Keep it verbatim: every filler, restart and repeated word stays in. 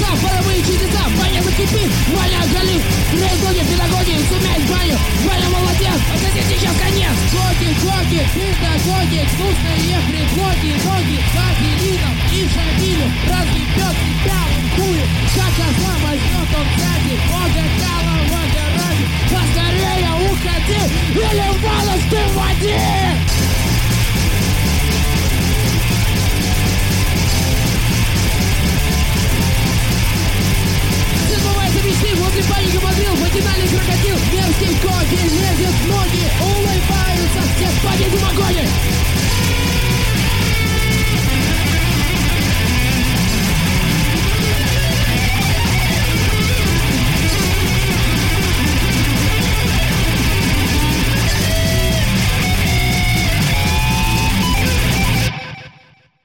небеса, паровые чудеса, Ваня закипит, Ваня оголит, грызуни, педагоги, сумять баню, Ваня молодец, а здесь сейчас конец. Коки, коки, педагоги, гнусные приходи, ноги, как Елинов и Шабилев, разъебет